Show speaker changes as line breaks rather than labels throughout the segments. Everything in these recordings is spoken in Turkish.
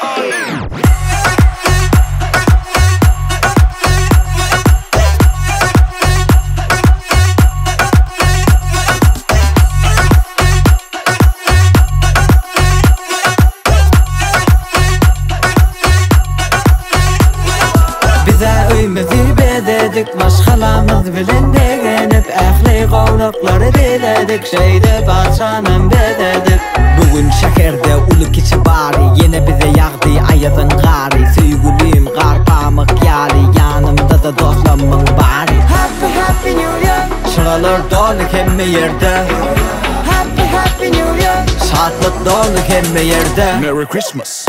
Dedik başkalarımız bilen degenip ehli qovluqları diledik şeyde parçanın bededik. Bugün şehirde ulu kiçi bari yine bize yağdı ayazın gari. Sevgilim qar pamuk yali yanımda da dostlarımın bari. Happy New Year. Şuralar dolu hemme yerde. Happy New Year. Şadlık dolu hemme yerde.
Merry Christmas.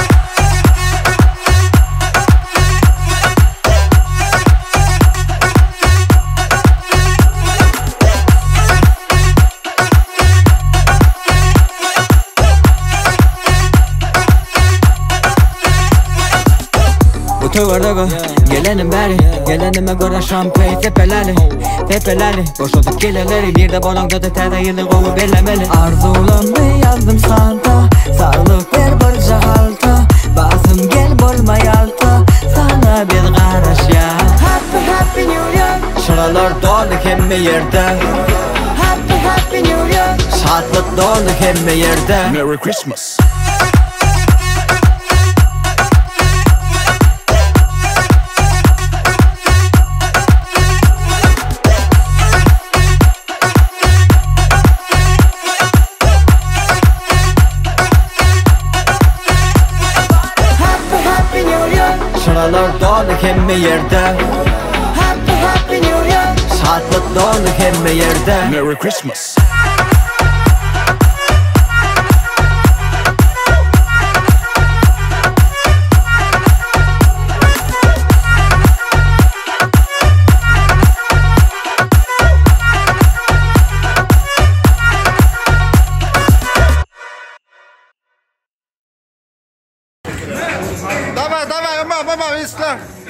Tövbe gelenim beri, gelenime göre şampanya tepeleli, tepeleli. Boşaldık geleleri, bir de balonda da tedayını kovu bellemeli. Arzularımı yazdım santa, sağlık ver barca halta. Basım gel bolma yalta, sana bir qaraş ya. Happy New Year. Şuralar dolu hemme yerde. Happy New Year. Şadlık dolu hemme yerde.
Merry Christmas.
Şuralar dolu hemme yerde. Happy New Year. Şadlık dolu hemme yerde.
Merry Christmas.
Давай, мама, Ислам.